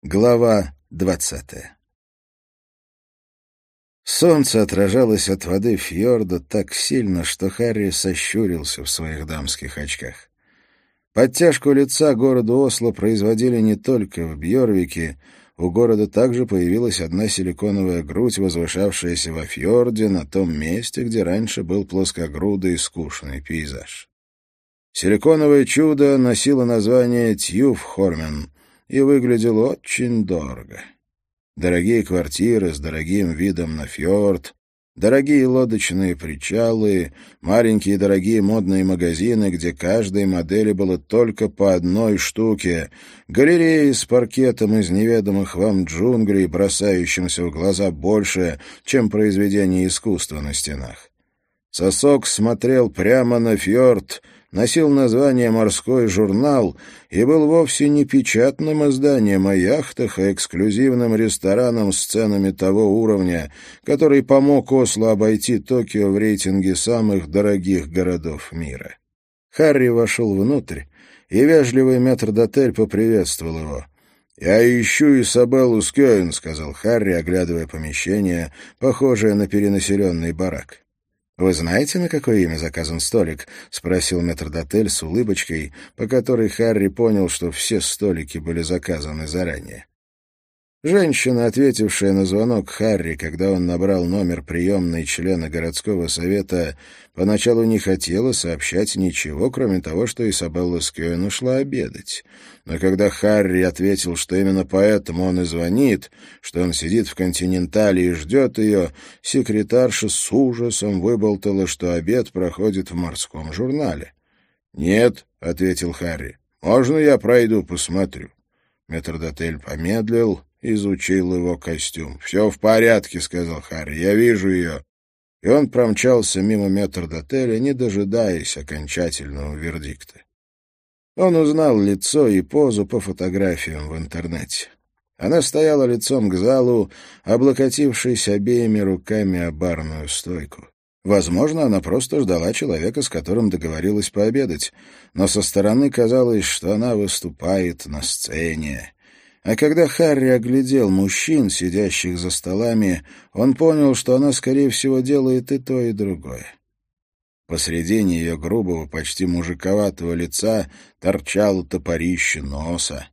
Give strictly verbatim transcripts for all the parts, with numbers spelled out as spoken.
Глава двадцатая. Солнце отражалось от воды фьорда так сильно, что Харри сощурился в своих дамских очках. Подтяжку лица городу Осло производили не только в Бьорвике, у города также появилась одна силиконовая грудь, возвышавшаяся во фьорде на том месте, где раньше был плоскогрудый скучный пейзаж. Силиконовое чудо носило название Тьюфхормен и выглядел очень дорого. Дорогие квартиры с дорогим видом на фьорд, дорогие лодочные причалы, маленькие дорогие модные магазины, где каждой модели было только по одной штуке, галереи с паркетом из неведомых вам джунглей, бросающимся в глаза больше, чем произведения искусства на стенах. Сосок смотрел прямо на фьорд, носил название «Морской журнал» и был вовсе не печатным изданием о яхтах, а эксклюзивным рестораном с ценами того уровня, который помог Осло обойти Токио в рейтинге самых дорогих городов мира. Харри вошел внутрь, и вежливый метрдотель поприветствовал его. «Я ищу Исабеллу Скёен», — сказал Харри, оглядывая помещение, похожее на перенаселенный барак. «Вы знаете, на какое имя заказан столик?» — спросил метрдотель с улыбочкой, по которой Харри понял, что все столики были заказаны заранее. Женщина, ответившая на звонок Харри, когда он набрал номер приемной члена городского совета, поначалу не хотела сообщать ничего, кроме того, что Исабелла Скёен ушла обедать. Но когда Харри ответил, что именно поэтому он и звонит, что он сидит в «Континентале» и ждет ее, секретарша с ужасом выболтала, что обед проходит в морском журнале. «Нет», — ответил Харри, — «можно я пройду посмотрю?» Метрдотель помедлил, изучил его костюм. «Все в порядке», — сказал Харри, — «я вижу ее». И он промчался мимо метрдотеля, не дожидаясь окончательного вердикта. Он узнал лицо и позу по фотографиям в интернете. Она стояла лицом к залу, облокотившись обеими руками о барную стойку. Возможно, она просто ждала человека, с которым договорилась пообедать, но со стороны казалось, что она выступает на сцене. А когда Харри оглядел мужчин, сидящих за столами, он понял, что она, скорее всего, делает и то, и другое. Посредине ее грубого, почти мужиковатого лица торчало топорище носа.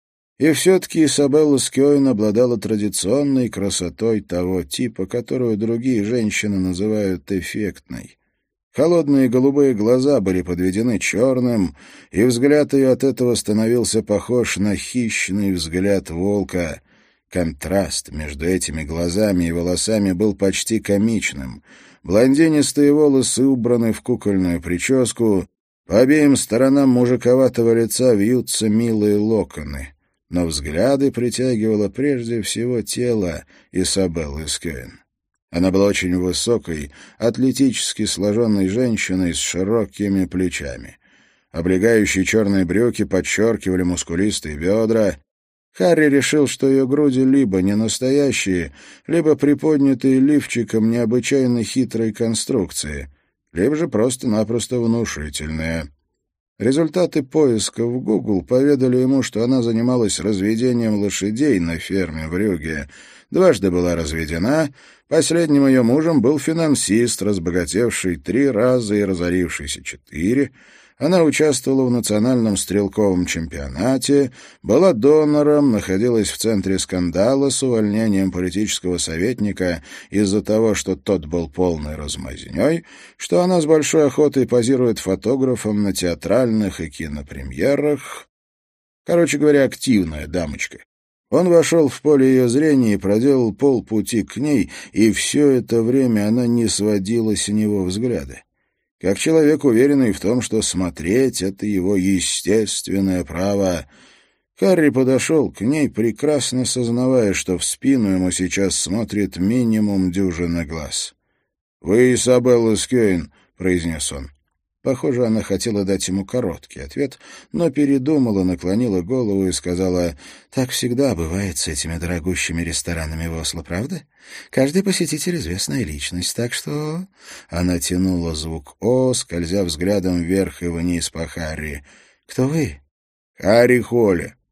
И все-таки Исабелла Скёен обладала традиционной красотой того типа, которую другие женщины называют эффектной. Холодные голубые глаза были подведены черным, и взгляд ее от этого становился похож на хищный взгляд волка. Контраст между этими глазами и волосами был почти комичным. Блондинистые волосы убраны в кукольную прическу, по обеим сторонам мужиковатого лица вьются милые локоны. Но взгляды притягивало прежде всего тело Исабеллы Скёен. Она была очень высокой, атлетически сложенной женщиной с широкими плечами. Облегающие черные брюки подчеркивали мускулистые бедра. Харри решил, что ее груди либо не настоящие, либо приподнятые лифчиком необычайно хитрой конструкции, либо же просто-напросто внушительные. Результаты поиска в Google поведали ему, что она занималась разведением лошадей на ферме в Рюге, дважды была разведена, последним ее мужем был финансист, разбогатевший три раза и разорившийся четыре. Она участвовала в национальном стрелковом чемпионате, была донором, находилась в центре скандала с увольнением политического советника из-за того, что тот был полной размазнёй, что она с большой охотой позирует фотографом на театральных и кинопремьерах. Короче говоря, активная дамочка. Он вошел в поле ее зрения и проделал полпути к ней, и все это время она не сводила с него взгляда. Как человек, уверенный в том, что смотреть — это его естественное право, Харри подошел к ней, прекрасно сознавая, что в спину ему сейчас смотрит минимум дюжина глаз. «Вы Исабелла Скёен», — произнес он. Похоже, она хотела дать ему короткий ответ, но передумала, наклонила голову и сказала: «Так всегда бывает с этими дорогущими ресторанами в Осло, правда? Каждый посетитель — известная личность, так что...» Она тянула звук «О», скользя взглядом вверх и вниз по Харри. «Кто вы?» «Харри Холли».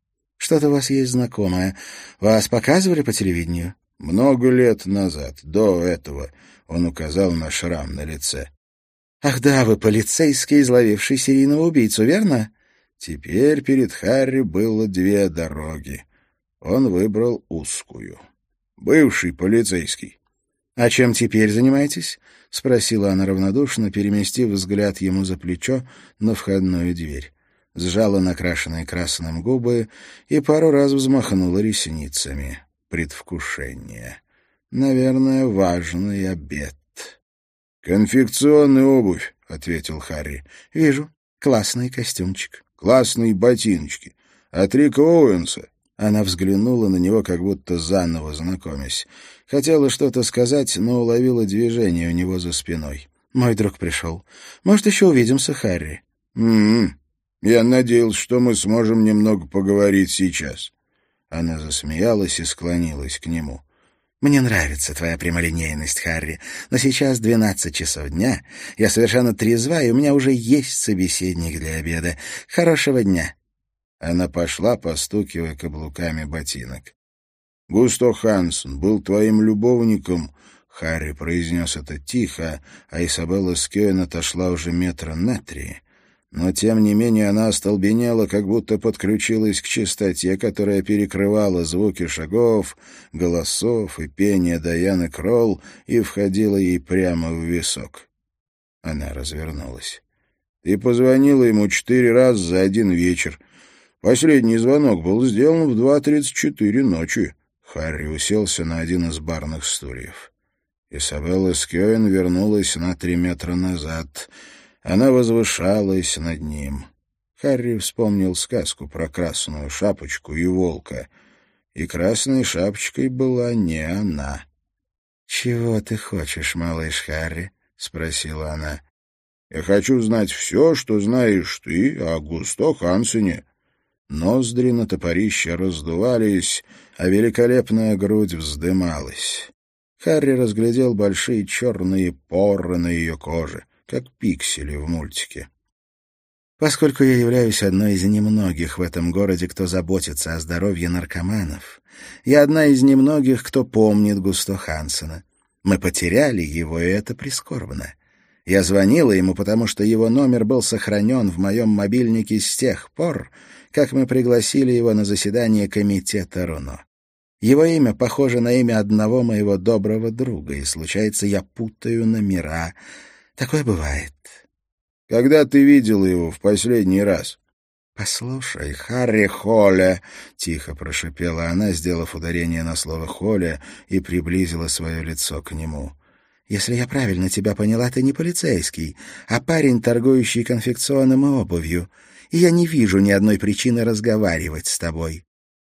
Что-то у вас есть знакомое. Вас показывали по телевидению?» «Много лет назад, до этого», — он указал на шрам на лице. «Ах да, вы полицейский, изловивший серийного убийцу, верно?» Теперь перед Харри было две дороги. Он выбрал узкую. «Бывший полицейский». «А чем теперь занимаетесь?» — спросила она равнодушно, переместив взгляд ему за плечо на входную дверь. Сжала накрашенные красным губы и пару раз взмахнула ресницами. Предвкушение. Наверное, важный обед. «Конфекционная обувь», — ответил Харри. «Вижу. Классный костюмчик». «Классные ботиночки. От Рика Оуэнса». Она взглянула на него, как будто заново знакомясь. Хотела что-то сказать, но уловила движение у него за спиной. «Мой друг пришел. Может, еще увидимся, Харри?» «М-м. Я надеялся, что мы сможем немного поговорить сейчас». Она засмеялась и склонилась к нему. «Мне нравится твоя прямолинейность, Харри, но сейчас двенадцать часов дня, я совершенно трезва, и у меня уже есть собеседник для обеда. Хорошего дня!» Она пошла, постукивая каблуками ботинок. «Густо Хансен был твоим любовником», — Харри произнес это тихо, а Изабелла Скёен отошла уже метра на три. Но, тем не менее, она остолбенела, как будто подключилась к частоте, которая перекрывала звуки шагов, голосов и пения Дайаны Кролл и входила ей прямо в висок. Она развернулась. «Ты позвонила ему четыре раза за один вечер. Последний звонок был сделан в два тридцать четыре ночи». Харри уселся на один из барных стульев. Изабелла Скёен вернулась на три метра назад. Она возвышалась над ним. Харри вспомнил сказку про красную шапочку и волка. И красной шапочкой была не она. «Чего ты хочешь, малыш Харри?» — спросила она. «Я хочу знать все, что знаешь ты о Густо Хансене». Ноздри на топорище раздувались, а великолепная грудь вздымалась. Харри разглядел большие черные поры на ее коже, как пиксели в мультике. «Поскольку я являюсь одной из немногих в этом городе, кто заботится о здоровье наркоманов, я одна из немногих, кто помнит Густо Хансена. Мы потеряли его, и это прискорбно. Я звонила ему, потому что его номер был сохранен в моем мобильнике с тех пор, как мы пригласили его на заседание комитета РУНО. Его имя похоже на имя одного моего доброго друга, и, случается, я путаю номера. Такое бывает». «Когда ты видела его в последний раз?» «Послушай, Харри Холле», — тихо прошипела она, сделав ударение на слово «Холле», и приблизила свое лицо к нему. «Если я правильно тебя поняла, ты не полицейский, а парень, торгующий конфекционным и обувью, и я не вижу ни одной причины разговаривать с тобой».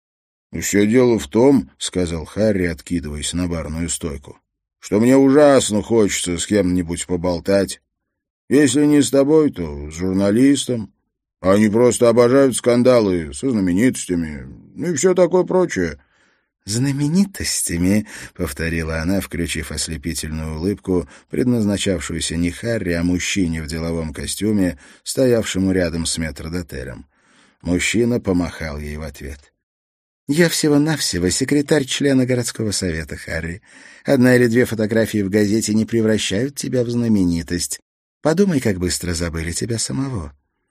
«Все дело в том», — сказал Харри, откидываясь на барную стойку, «что мне ужасно хочется с кем-нибудь поболтать. Если не с тобой, то с журналистом. Они просто обожают скандалы со знаменитостями, ну и все такое прочее». «Знаменитостями», — повторила она, включив ослепительную улыбку, предназначавшуюся не Харри, а мужчине в деловом костюме, стоявшему рядом с метрдотелем. Мужчина помахал ей в ответ. «Я всего-навсего секретарь члена городского совета, Харри. Одна или две фотографии в газете не превращают тебя в знаменитость. Подумай, как быстро забыли тебя самого».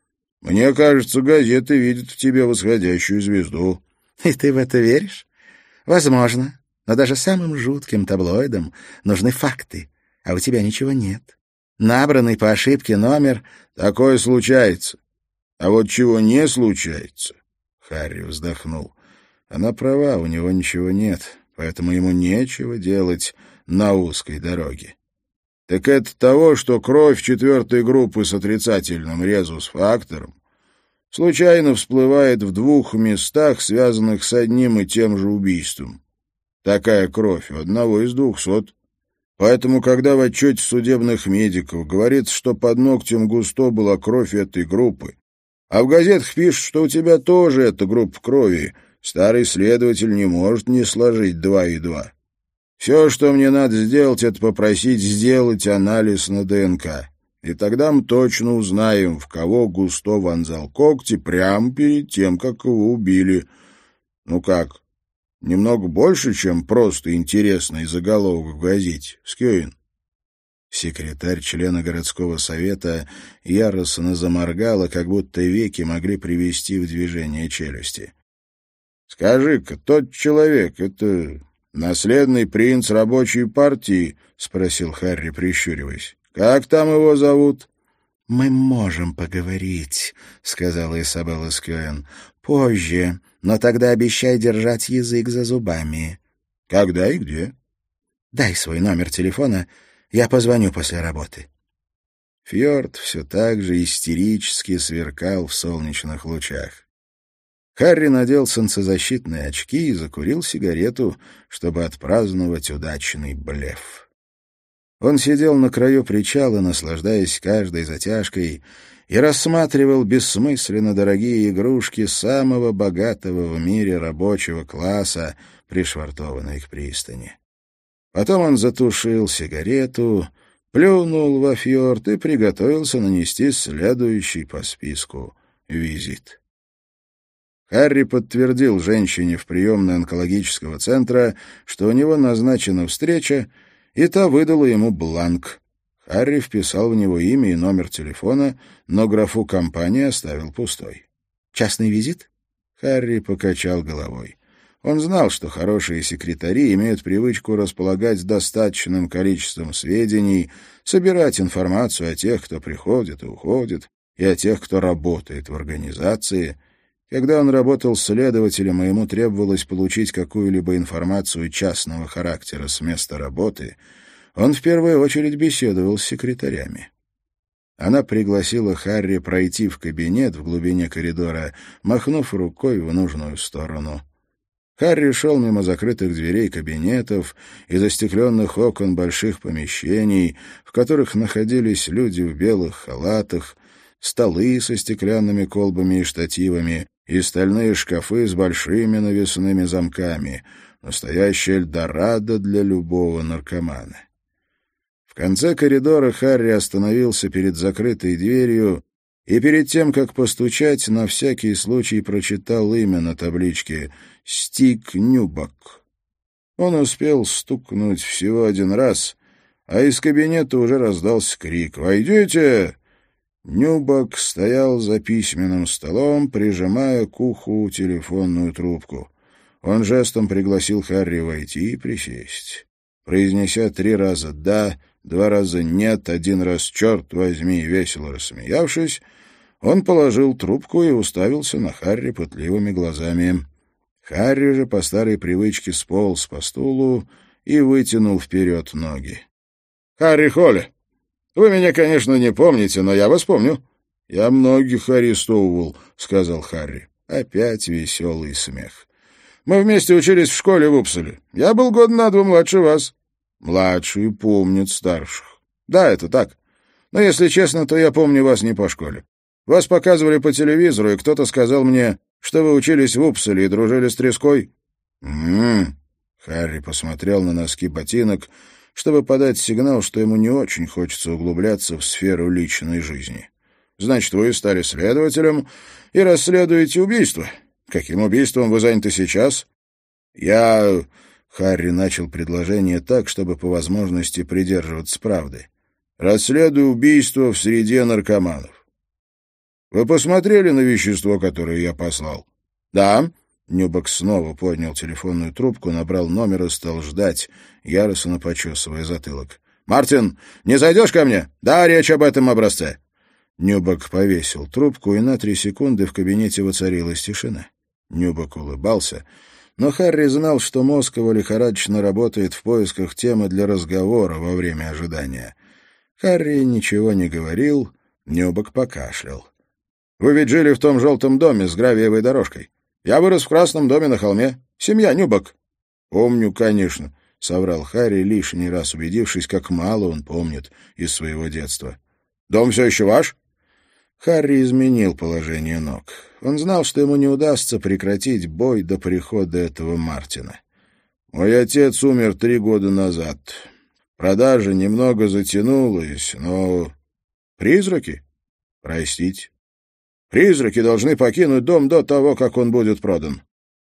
«Мне кажется, газеты видят в тебе восходящую звезду». «И ты в это веришь?» «Возможно, но даже самым жутким таблоидам нужны факты, а у тебя ничего нет. Набранный по ошибке номер...» «Такое случается. А вот чего не случается...» Харри вздохнул. «Она права, у него ничего нет, поэтому ему нечего делать на узкой дороге. Так это того, что кровь четвертой группы с отрицательным резус-фактором случайно всплывает в двух местах, связанных с одним и тем же убийством. Такая кровь у одного из двухсот. Поэтому, когда в отчете судебных медиков говорится, что под ногтем Густо была кровь этой группы, а в газетах пишут, что у тебя тоже эта группа крови, старый следователь не может не сложить два и два. Все, что мне надо сделать, это попросить сделать анализ на ДНК. И тогда мы точно узнаем, в кого Густо вонзал когти прямо перед тем, как его убили. Ну как, немного больше, чем просто интересный заголовок в газете, Скюин? Секретарь члена городского совета яростно заморгала, как будто веки могли привести в движение челюсти. — Скажи-ка, тот человек — это наследный принц рабочей партии? — спросил Харри, прищуриваясь. — Как там его зовут? — Мы можем поговорить, — сказала Изабелла Скюэн. — Позже, но тогда обещай держать язык за зубами. — Когда и где? — Дай свой номер телефона. Я позвоню после работы. Фьорд все так же истерически сверкал в солнечных лучах. Харри надел солнцезащитные очки и закурил сигарету, чтобы отпраздновать удачный блеф. Он сидел на краю причала, наслаждаясь каждой затяжкой, и рассматривал бессмысленно дорогие игрушки самого богатого в мире рабочего класса, пришвартованные к пристани. Потом он затушил сигарету, плюнул во фьорд и приготовился нанести следующий по списку визит. Харри подтвердил женщине в приемной онкологического центра, что у него назначена встреча, и та выдала ему бланк. Харри вписал в него имя и номер телефона, но графу компании оставил пустой. «Частный визит?» Харри покачал головой. Он знал, что хорошие секретари имеют привычку располагать достаточным количеством сведений, собирать информацию о тех, кто приходит и уходит, и о тех, кто работает в организации. Когда он работал следователем, и ему требовалось получить какую-либо информацию частного характера с места работы, он в первую очередь беседовал с секретарями. Она пригласила Харри пройти в кабинет в глубине коридора, махнув рукой в нужную сторону. Харри шел мимо закрытых дверей кабинетов и застекленных окон больших помещений, в которых находились люди в белых халатах, столы со стеклянными колбами и штативами и стальные шкафы с большими навесными замками, настоящее Эльдорадо для любого наркомана. В конце коридора Харри остановился перед закрытой дверью и перед тем, как постучать, на всякий случай прочитал имя на табличке «Стик Ньюбак». Он успел стукнуть всего один раз, а из кабинета уже раздался крик «Войдите!». Ньюбак стоял за письменным столом, прижимая к уху телефонную трубку. Он жестом пригласил Харри войти и присесть. Произнеся три раза «да», два раза «нет», один раз «черт возьми», весело рассмеявшись, он положил трубку и уставился на Харри пытливыми глазами. Харри же по старой привычке сполз по стулу и вытянул вперед ноги. — Харри Холли, вы меня, конечно, не помните, но я вас помню. — Я многих арестовывал, — сказал Харри. Опять веселый смех. — Мы вместе учились в школе в Упсале. Я был год на два младше вас. — Младшие помнят старших. — Да, это так. Но, если честно, то я помню вас не по школе. Вас показывали по телевизору, и кто-то сказал мне, что вы учились в Упсале и дружили с треской. М-м. Харри посмотрел на носки ботинок, чтобы подать сигнал, что ему не очень хочется углубляться в сферу личной жизни. Значит, вы стали следователем и расследуете убийство. Каким убийством вы заняты сейчас? Я... Харри начал предложение так, чтобы по возможности придерживаться правды. Расследую убийство в среде наркоманов. Вы посмотрели на вещество, которое я послал? Да. Ньюбак снова поднял телефонную трубку, набрал номер и стал ждать, яростно почесывая затылок. «Мартин, не зайдешь ко мне? Да, речь об этом образце». Ньюбак повесил трубку, и на три секунды в кабинете воцарилась тишина. Ньюбак улыбался, но Харри знал, что мозг его лихорадочно работает в поисках темы для разговора во время ожидания. Харри ничего не говорил, Ньюбак покашлял. «Вы ведь жили в том желтом доме с гравиевой дорожкой. Я вырос в красном доме на холме. Семья Ньюбак». «Помню, конечно», — соврал Харри, лишний раз убедившись, как мало он помнит из своего детства. «Дом все еще ваш?» Харри изменил положение ног. Он знал, что ему не удастся прекратить бой до прихода этого Мартина. «Мой отец умер три года назад. Продажа немного затянулась, но... Призраки? Простите. Призраки должны покинуть дом до того, как он будет продан.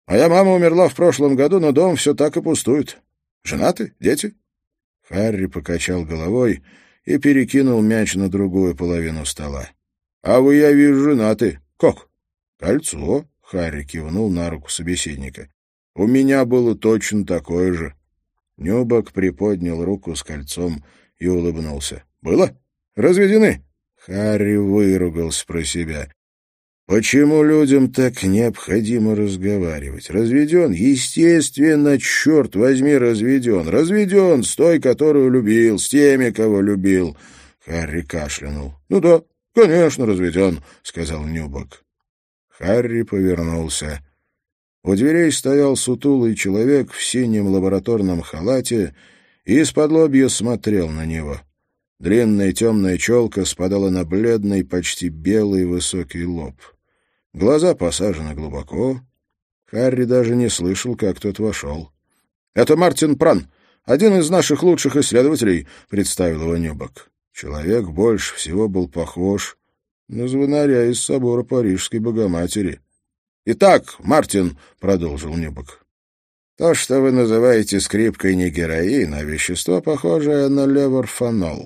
Моя мама умерла в прошлом году, но дом все так и пустует. Женаты? Дети?» Харри покачал головой и перекинул мяч на другую половину стола. «А вы, я вижу, женаты. Как?» «Кольцо», — Харри кивнул на руку собеседника. «У меня было точно такое же». Нюбок приподнял руку с кольцом и улыбнулся. «Было? Разведены?» Харри выругался про себя. «Почему людям так необходимо разговаривать? Разведен? Естественно, черт возьми, разведен. Разведен с той, которую любил, с теми, кого любил». Харри кашлянул. «Ну да, конечно, разведен», — сказал Нюбок. Харри повернулся. У дверей стоял сутулый человек в синем лабораторном халате и из-подлобья смотрел на него. Длинная темная челка спадала на бледный, почти белый высокий лоб. Глаза посажены глубоко. Харри даже не слышал, как тот вошел. — Это Мартин Пран, один из наших лучших исследователей, — представил его Нюбок. Человек больше всего был похож на звонаря из собора Парижской Богоматери. — Итак, Мартин, — продолжил Нюбок, — то, что вы называете скрипкой, не героин, а вещество, похожее на леворфанол.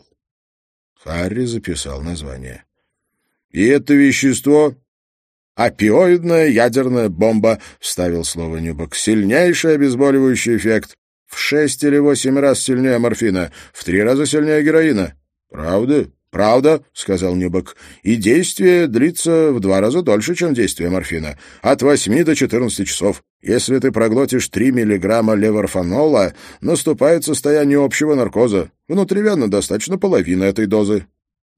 Харри записал название. — И это вещество... «Опиоидная ядерная бомба», — вставил слово Нюбок. «Сильнейший обезболивающий эффект. В шесть или восемь раз сильнее морфина, в три раза сильнее героина». «Правда?» «Правда», — сказал Нюбок. «И действие длится в два раза дольше, чем действие морфина. От восьми до четырнадцати часов. Если ты проглотишь три миллиграмма леворфанола, наступает состояние общего наркоза. Внутривенно достаточно половины этой дозы».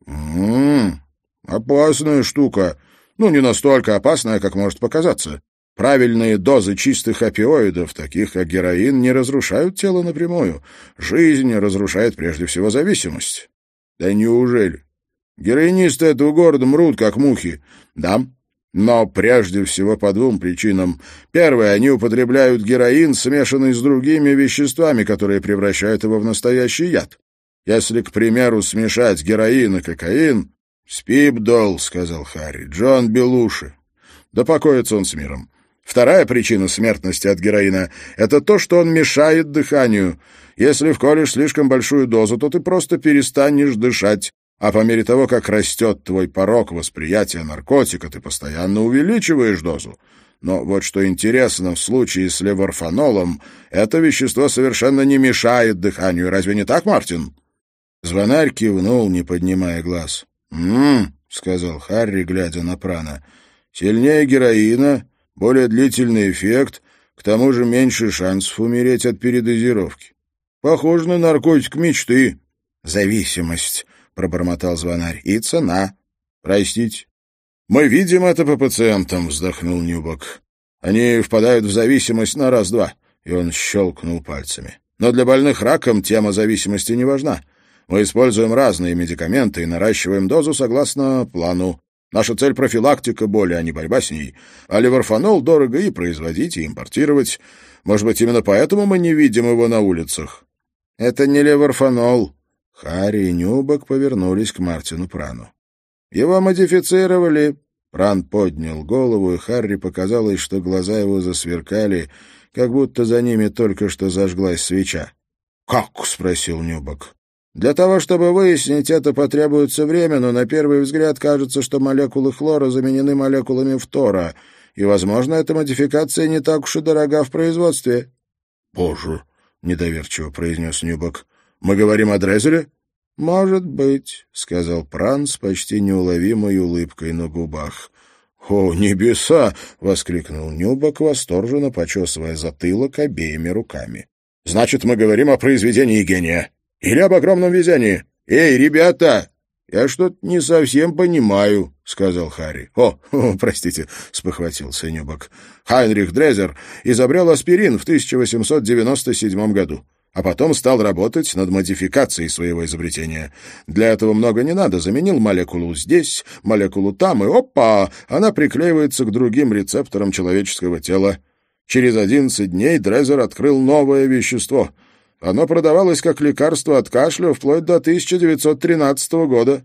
«М-м, опасная штука». Ну, не настолько опасная, как может показаться. Правильные дозы чистых опиоидов, таких как героин, не разрушают тело напрямую. Жизнь разрушает прежде всего зависимость. Да неужели? Героинисты этого города мрут, как мухи. Да, но прежде всего по двум причинам. Первое, они употребляют героин, смешанный с другими веществами, которые превращают его в настоящий яд. Если, к примеру, смешать героин и кокаин... «Спибдол», — сказал Харри, — «Джон Белуши». Да покоится он с миром. Вторая причина смертности от героина — это то, что он мешает дыханию. Если вколешь слишком большую дозу, то ты просто перестанешь дышать, а по мере того, как растет твой порог восприятия наркотика, ты постоянно увеличиваешь дозу. Но вот что интересно в случае с леворфанолом, это вещество совершенно не мешает дыханию. Разве не так, Мартин? Звонарь кивнул, не поднимая глаз. «М-м», — сказал Харри, глядя на Прана, — «сильнее героина, более длительный эффект, к тому же меньше шансов умереть от передозировки. Похоже на наркотик мечты». «Зависимость», — пробормотал звонарь, — «и цена». «Простите». «Мы видим это по пациентам», — вздохнул Нюбок. «Они впадают в зависимость на раз-два», — и он щелкнул пальцами. «Но для больных раком тема зависимости не важна. Мы используем разные медикаменты и наращиваем дозу согласно плану. Наша цель — профилактика боли, а не борьба с ней. А леворфанол дорого и производить, и импортировать. Может быть, именно поэтому мы не видим его на улицах?» «Это не леворфанол». Харри и Нюбок повернулись к Мартину Прану. «Его модифицировали». Пран поднял голову, и Харри показалось, что глаза его засверкали, как будто за ними только что зажглась свеча. «Как?» — спросил Нюбок. «Для того, чтобы выяснить это, потребуется время, но на первый взгляд кажется, что молекулы хлора заменены молекулами фтора, и, возможно, эта модификация не так уж и дорога в производстве». «Боже!» — недоверчиво произнес Нюбок. «Мы говорим о Дрезеле?» «Может быть», — сказал Пран с почти неуловимой улыбкой на губах. «О, небеса!» — воскликнул Нюбок, восторженно почесывая затылок обеими руками. «Значит, мы говорим о произведении гения. Или об огромном везении. Эй, ребята, я что-то не совсем понимаю», — сказал Харри. «О, о простите», — спохватился Нюбок. «Хайнрих Дрезер изобрел аспирин в тысяча восемьсот девяносто седьмом году, а потом стал работать над модификацией своего изобретения. Для этого много не надо. Заменил молекулу здесь, молекулу там, и опа, она приклеивается к другим рецепторам человеческого тела. Через одиннадцать дней Дрезер открыл новое вещество. Оно продавалось как лекарство от кашля вплоть до тысяча девятьсот тринадцатого года.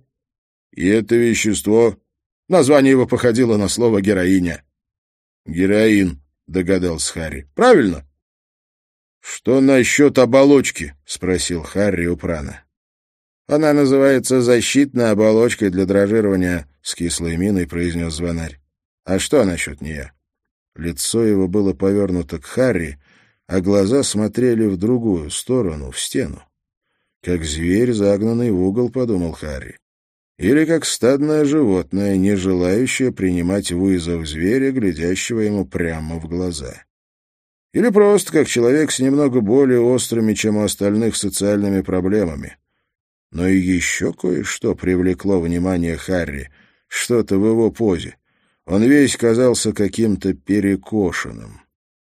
И это вещество... Название его походило на слово «героиня». «Героин», — догадался Харри. — Правильно? — Что насчет оболочки? — спросил Харри у Прана. — Она называется защитной оболочкой для дрожжирования, — с кислой миной произнес звонарь. — А что насчет нее? Лицо его было повернуто к Харри, а глаза смотрели в другую сторону, в стену. Как зверь, загнанный в угол, — подумал Харри. Или как стадное животное, не желающее принимать вызов зверя, глядящего ему прямо в глаза. Или просто как человек с немного более острыми, чем у остальных, социальными проблемами. Но и еще кое-что привлекло внимание Харри, что-то в его позе. Он весь казался каким-то перекошенным.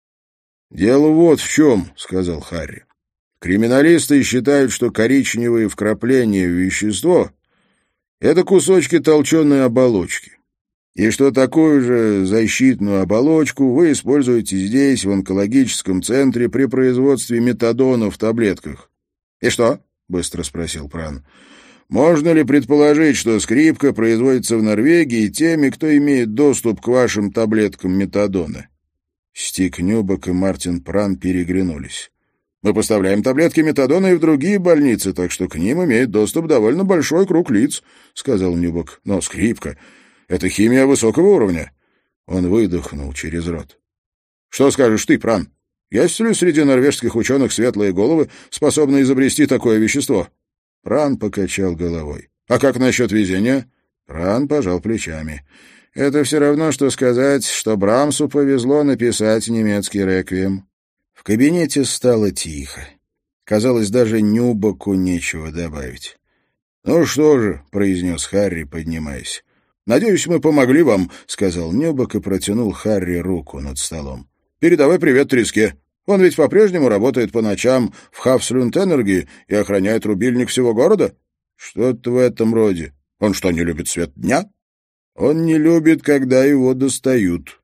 «Дело вот в чем», — сказал Харри. «Криминалисты считают, что коричневые вкрапления в вещество — это кусочки толченой оболочки, и что такую же защитную оболочку вы используете здесь, в онкологическом центре, при производстве метадона в таблетках». «И что?» — быстро спросил Пран. «Можно ли предположить, что скрипка производится в Норвегии теми, кто имеет доступ к вашим таблеткам метадона?» Стик Нюбок и Мартин Пран переглянулись. «Мы поставляем таблетки метадона и в другие больницы, так что к ним имеет доступ довольно большой круг лиц», — сказал Нюбок. «Но скрипка — это химия высокого уровня». Он выдохнул через рот. «Что скажешь ты, Пран? Есть ли среди норвежских ученых светлые головы, способные изобрести такое вещество?» Пран покачал головой. «А как насчет везения?» Пран пожал плечами. «Это все равно, что сказать, что Брамсу повезло написать немецкий реквием». В кабинете стало тихо. Казалось, даже Нюбоку нечего добавить. «Ну что же», — произнес Харри, поднимаясь. «Надеюсь, мы помогли вам», — сказал Нюбок и протянул Харри руку над столом. «Передавай привет Треске. Он ведь по-прежнему работает по ночам в Хавслюнд-Энерги и охраняет рубильник всего города? Что-то в этом роде. Он что, не любит свет дня? Он не любит, когда его достают».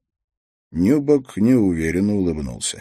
Нюбок неуверенно улыбнулся.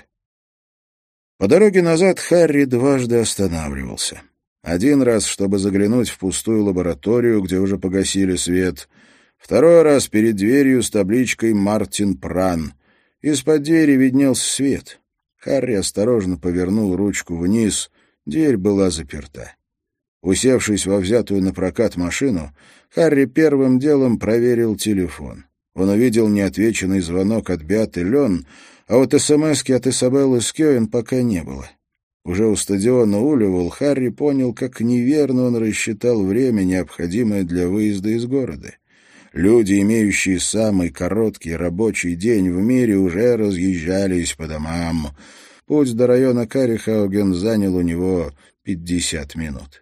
По дороге назад Харри дважды останавливался. Один раз, чтобы заглянуть в пустую лабораторию, где уже погасили свет. Второй раз перед дверью с табличкой «Мартин Пран». Из-под двери виднелся свет. Харри осторожно повернул ручку вниз. Дверь была заперта. Усевшись во взятую на прокат машину, Харри первым делом проверил телефон. Он увидел неотвеченный звонок от Беаты Лен, а вот эсэмэски от Исабеллы Скёен пока не было. Уже у стадиона Улевол Харри понял, как неверно он рассчитал время, необходимое для выезда из города. Люди, имеющие самый короткий рабочий день в мире, уже разъезжались по домам. Путь до района Карихауген занял у него пятьдесят минут.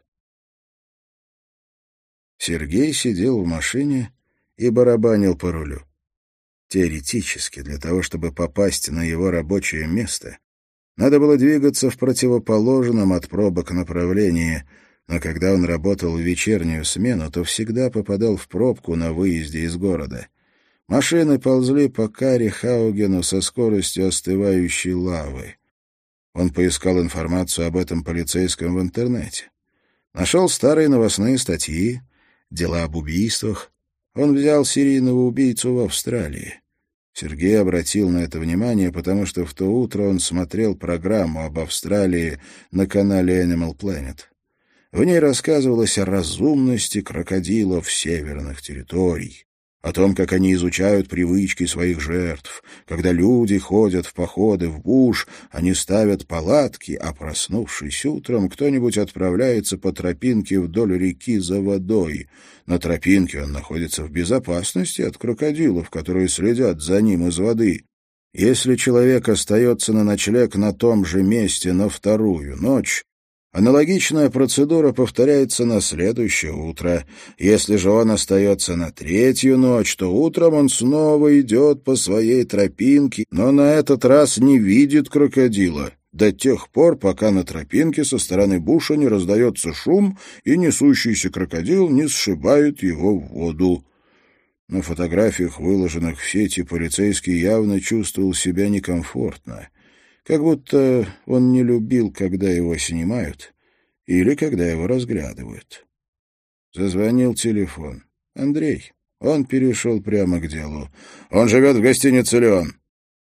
Сергей сидел в машине и барабанил по рулю. Теоретически, для того, чтобы попасть на его рабочее место, надо было двигаться в противоположном от пробок направлении, но когда он работал в вечернюю смену, то всегда попадал в пробку на выезде из города. Машины ползли по Карихаугену со скоростью остывающей лавы. Он поискал информацию об этом полицейском в интернете. Нашел старые новостные статьи, дела об убийствах. Он взял серийного убийцу в Австралии. Сергей обратил на это внимание, потому что в то утро он смотрел программу об Австралии на канале Animal Planet. В ней рассказывалось о разумности крокодилов северных территорий, о том, как они изучают привычки своих жертв. Когда люди ходят в походы в буш, они ставят палатки, а, проснувшись утром, кто-нибудь отправляется по тропинке вдоль реки за водой. На тропинке он находится в безопасности от крокодилов, которые следят за ним из воды. Если человек остается на ночлег на том же месте на вторую ночь, аналогичная процедура повторяется на следующее утро. Если же он остается на третью ночь, то утром он снова идет по своей тропинке, но на этот раз не видит крокодила до тех пор, пока на тропинке со стороны буша не раздается шум и несущийся крокодил не сшибает его в воду. На фотографиях, выложенных в сети, полицейский явно чувствовал себя некомфортно. Как будто он не любил, когда его снимают или когда его разглядывают. Зазвонил телефон. Андрей. Он перешел прямо к делу. «Он живет в гостинице «Леон».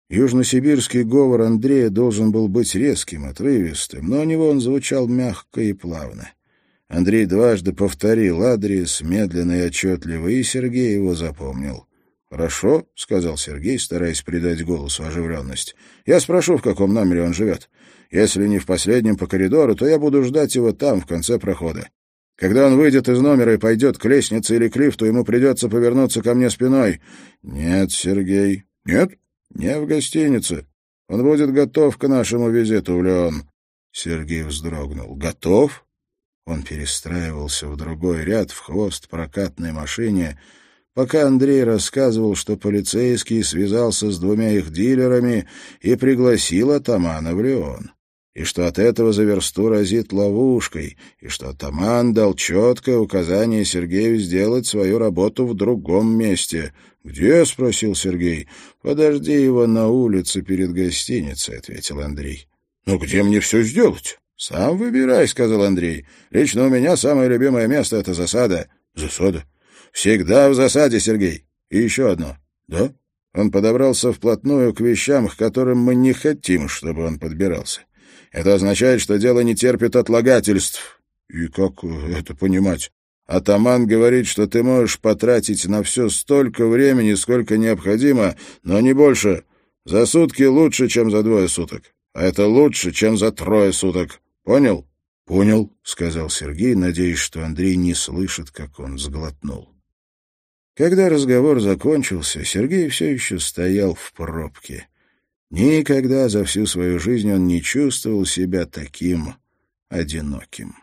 Южносибирский говор Андрея должен был быть резким, отрывистым, но у него он звучал мягко и плавно. Андрей дважды повторил адрес, медленно и отчетливо, и Сергей его запомнил. «Хорошо», — сказал Сергей, стараясь придать голосу оживленность. «Я спрошу, в каком номере он живет. Если не в последнем по коридору, то я буду ждать его там, в конце прохода. Когда он выйдет из номера и пойдет к лестнице или к лифту, ему придется повернуться ко мне спиной». «Нет, Сергей». «Нет? Не в гостинице. Он будет готов к нашему визиту в Леон». Сергей вздрогнул. «Готов?» Он перестраивался в другой ряд, в хвост прокатной машине, пока Андрей рассказывал, что полицейский связался с двумя их дилерами и пригласил атамана в Леон, и что от этого за версту разит ловушкой, и что атаман дал четкое указание Сергею сделать свою работу в другом месте. «Где?» — спросил Сергей. «Подожди его на улице перед гостиницей», — ответил Андрей. «Ну где мне все сделать?» «Сам выбирай», — сказал Андрей. «Лично у меня самое любимое место — это засада». «Засада?» «Всегда в засаде, Сергей. И еще одно». «Да?» Он подобрался вплотную к вещам, к которым мы не хотим, чтобы он подбирался. Это означает, что дело не терпит отлагательств. И как это понимать? Атаман говорит, что ты можешь потратить на все столько времени, сколько необходимо, но не больше. За сутки лучше, чем за двое суток. А это лучше, чем за трое суток. Понял? — Понял, — сказал Сергей, надеясь, что Андрей не слышит, как он сглотнул. Когда разговор закончился, Сергей все еще стоял в пробке. Никогда за всю свою жизнь он не чувствовал себя таким одиноким.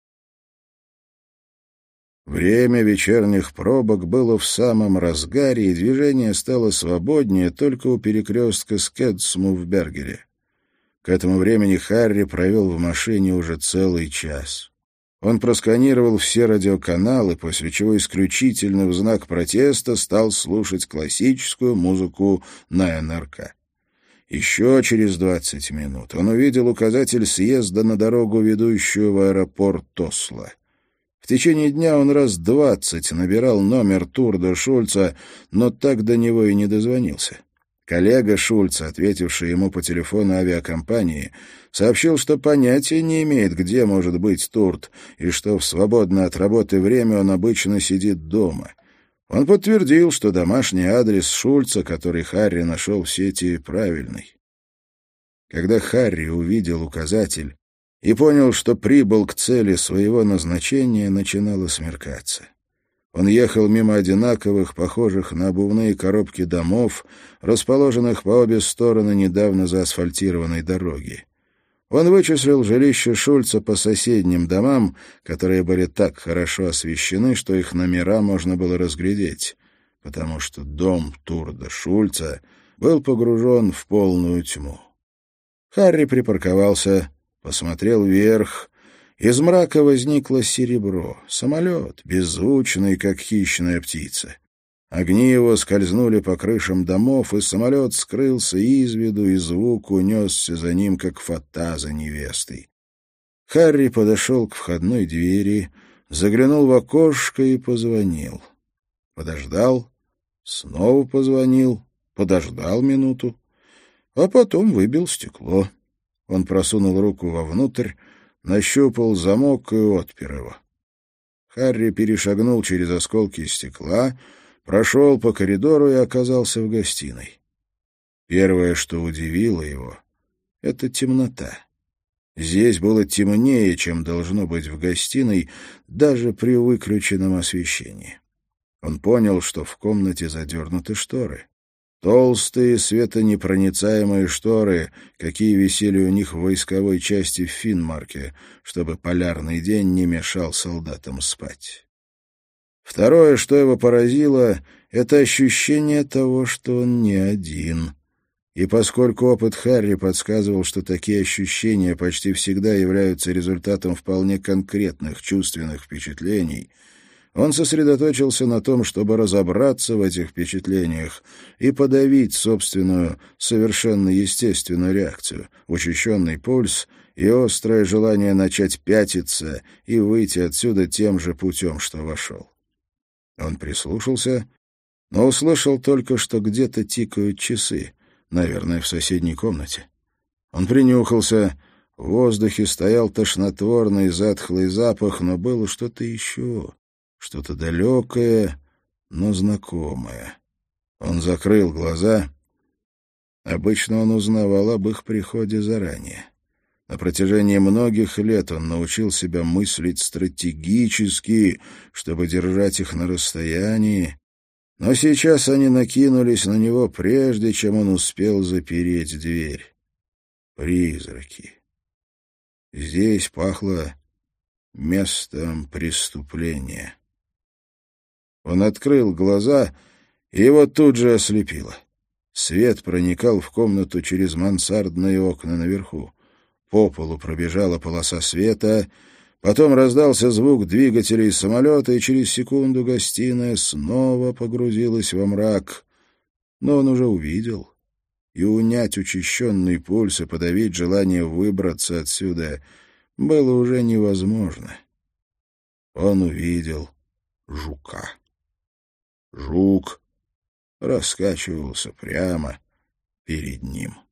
Время вечерних пробок было в самом разгаре, и движение стало свободнее только у перекрестка с Кэдсму в Бергере. К этому времени Харри провел в машине уже целый час. Он просканировал все радиоканалы, после чего исключительно в знак протеста стал слушать классическую музыку на эн эр ка. Еще через двадцать минут он увидел указатель съезда на дорогу, ведущую в аэропорт Осло. В течение дня он раз двадцать набирал номер Турда Шульца, но так до него и не дозвонился. Коллега Шульца, ответивший ему по телефону авиакомпании, сообщил, что понятия не имеет, где может быть Турд, и что в свободное от работы время он обычно сидит дома. Он подтвердил, что домашний адрес Шульца, который Харри нашел в сети, правильный. Когда Харри увидел указатель и понял, что прибыл к цели своего назначения, начинало смеркаться. Он ехал мимо одинаковых, похожих на обувные коробки домов, расположенных по обе стороны недавно заасфальтированной дороги. Он вычислил жилище Шульца по соседним домам, которые были так хорошо освещены, что их номера можно было разглядеть, потому что дом Турда Шульца был погружен в полную тьму. Харри припарковался, посмотрел вверх. Из мрака возникло серебро, самолет, беззвучный, как хищная птица. Огни его скользнули по крышам домов, и самолет скрылся из виду, и звук унесся за ним, как фата за невестой. Харри подошел к входной двери, заглянул в окошко и позвонил. Подождал, снова позвонил, подождал минуту, а потом выбил стекло. Он просунул руку вовнутрь, нащупал замок и отпер его. Харри перешагнул через осколки стекла, прошел по коридору и оказался в гостиной. Первое, что удивило его, — это темнота. Здесь было темнее, чем должно быть в гостиной, даже при выключенном освещении. Он понял, что в комнате задернуты шторы. Толстые, светонепроницаемые шторы, какие висели у них в войсковой части в Финмарке, чтобы полярный день не мешал солдатам спать. Второе, что его поразило, — это ощущение того, что он не один. И поскольку опыт Харри подсказывал, что такие ощущения почти всегда являются результатом вполне конкретных чувственных впечатлений, он сосредоточился на том, чтобы разобраться в этих впечатлениях и подавить собственную, совершенно естественную реакцию, учащенный пульс и острое желание начать пятиться и выйти отсюда тем же путем, что вошел. Он прислушался, но услышал только, что где-то тикают часы. Наверное, в соседней комнате. Он принюхался. В воздухе стоял тошнотворный затхлый запах, но было что-то еще, что-то далекое, но знакомое. Он закрыл глаза. Обычно он узнавал об их приходе заранее. На протяжении многих лет он научил себя мыслить стратегически, чтобы держать их на расстоянии, но сейчас они накинулись на него, прежде чем он успел запереть дверь. Призраки. Здесь пахло местом преступления. Он открыл глаза, и его тут же ослепило. Свет проникал в комнату через мансардные окна наверху. По полу пробежала полоса света, потом раздался звук двигателей самолета, и через секунду гостиная снова погрузилась во мрак. Но он уже увидел, и унять учащенный пульс и подавить желание выбраться отсюда было уже невозможно. Он увидел жука. Жук раскачивался прямо перед ним.